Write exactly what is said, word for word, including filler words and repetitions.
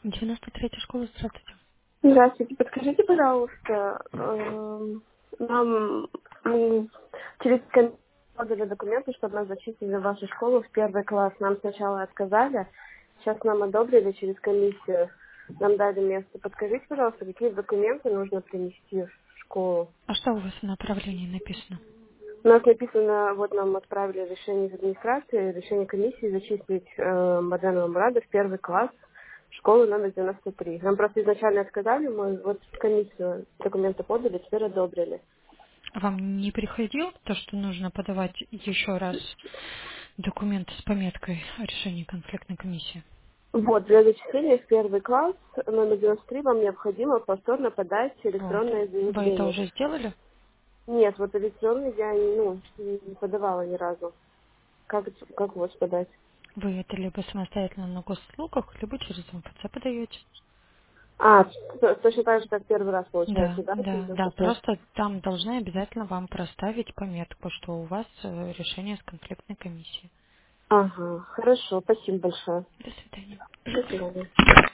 девяносто третья школа, здравствуйте. Здравствуйте, подскажите, пожалуйста, эм, нам м, через комиссию подали документы, чтобы нас зачислили в вашу школу в первый класс. Нам сначала отказали, сейчас нам одобрили через комиссию, нам дали место. Подскажите, пожалуйста, какие документы нужно принести в школу? А что у вас в направлении написано? У нас написано, вот нам отправили решение из администрации, решение комиссии зачислить э, Мадену Мурада в первый класс школы номер девяносто три. Нам просто изначально отказали, мы вот в комиссию документы подали, теперь одобрили. Вам не приходило то, что нужно подавать еще раз документы с пометкой о решении конфликтной комиссии? Вот, для зачисления в первый класс номер девяносто три вам необходимо повторно подать Вот. электронное Вы это заявление. уже сделали? Нет, вот электронный я ну, не подавала ни разу. Как, как вот подать? Вы это либо самостоятельно на госуслугах, либо через МФЦ подаете. А, т- точно так же, как первый раз Да, получается, да? да, да. Просто там должны обязательно вам проставить пометку, что у вас э, решение с конфликтной комиссией. Ага, хорошо, спасибо большое. До свидания. До свидания.